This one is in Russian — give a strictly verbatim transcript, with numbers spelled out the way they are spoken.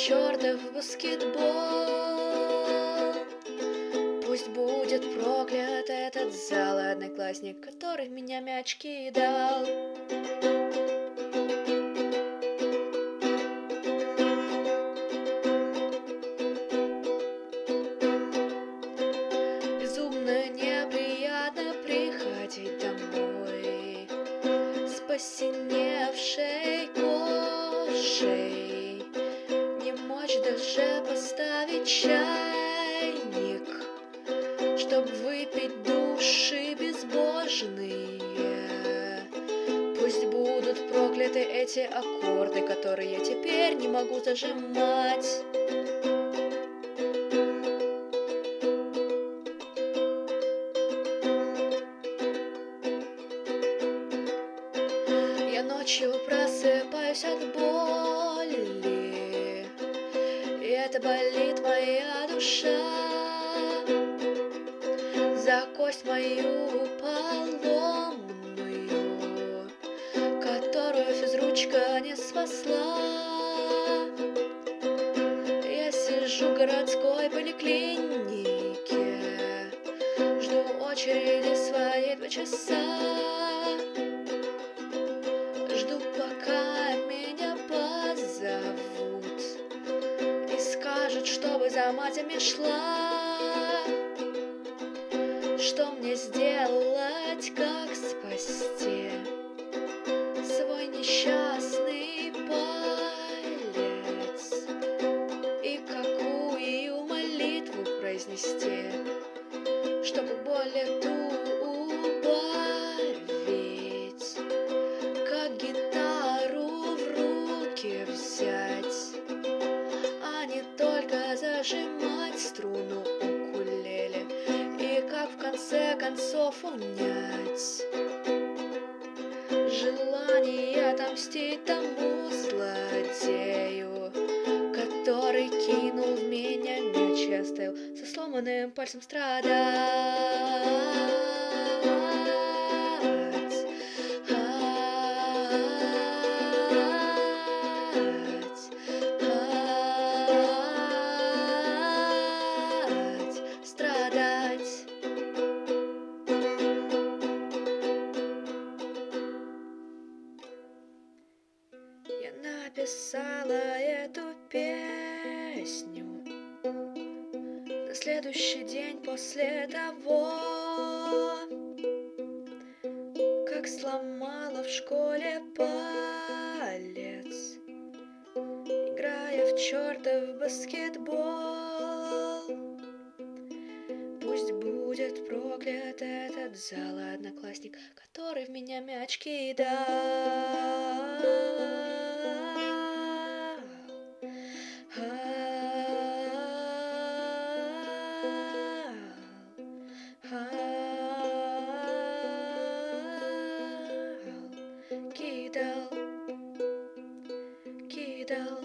чертов баскетбол. Пусть будет проклят этот зал, одноклассник, который в меня мяч кидал. Безумно неприятно приходить домой с посиневшей кожей, не мочь даже поставить чайник, чтоб выпить души безбожные. Пусть будут прокляты эти аккорды, которые я теперь не могу зажимать. Я ночью просыпаюсь от боли, и это болит моя душа за кость мою поломанную, которую физручка не спасла. Я сижу в городской поликлинике, жду очереди свои два часа, жду, пока меня позовут и скажут, чтобы за матями шла. Что мне сделать, как спасти свой несчастный палец? И какую молитву произнести, чтобы боль эту убавить? Как гитару в руки взять, а не только зажимать струну укулеле? И как в конце концов унять желание отомстить тому злодею, который кинул в меня мяч и оставил со сломанным пальцем страдать? Страдать. Я написала эту песню на следующий день после того, как сломала в школе палец, играя в чертов баскетбол. Пусть будет проклят этот зал, одноклассник, который в меня мяч кидал. Кидал, кидал.